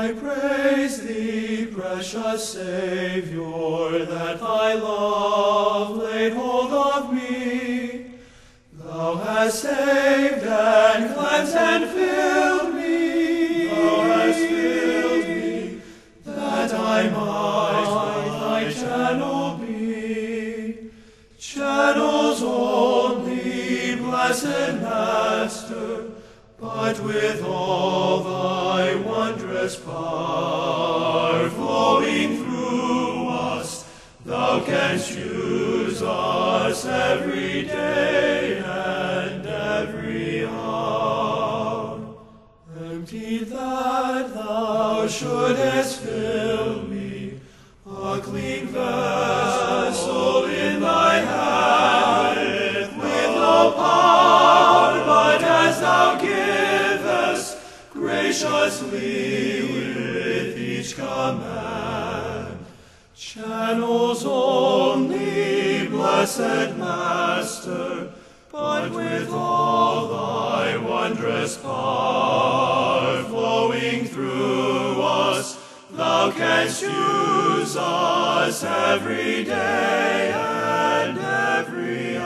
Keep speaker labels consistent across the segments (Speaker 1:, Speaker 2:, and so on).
Speaker 1: I praise thee, precious Saviour, that thy love laid hold of me. Thou hast saved and cleansed and filled me. Thou hast filled me, that I might thy channel be. Channels only, blessed Master, but with all thy wondrous power flowing through us, thou canst use us every day and every hour. Empty that thou shouldest fill me, a clean vessel in thy hand, with no power, but as thou givest, graciously with each command. Channels only, blessed Master, but with all thy wondrous power flowing through us, thou canst use us every day and every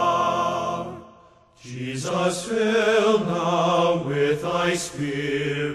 Speaker 1: hour. Jesus, fill now with thy Spirit